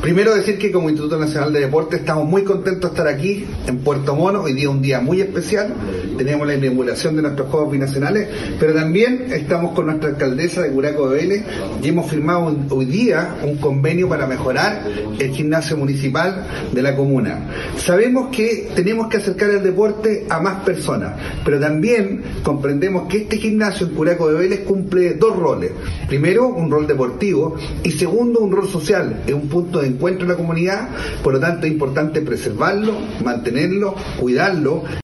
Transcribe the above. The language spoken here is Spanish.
Primero decir que como Instituto Nacional de Deportes estamos muy contentos de estar aquí en Puerto Montt. Hoy día es un día muy especial, tenemos la inauguración de nuestros Juegos Binacionales, pero también estamos con nuestra alcaldesa de Curacao de Vélez y hemos firmado hoy día un convenio para mejorar el gimnasio municipal de la comuna. Sabemos que tenemos que acercar el deporte a más personas, pero también comprendemos que este gimnasio en Curacao de Vélez cumple dos roles. Primero, un rol deportivo y segundo, un rol social. Es un punto de encuentro en la comunidad, por lo tanto es importante preservarlo, mantenerlo, cuidarlo.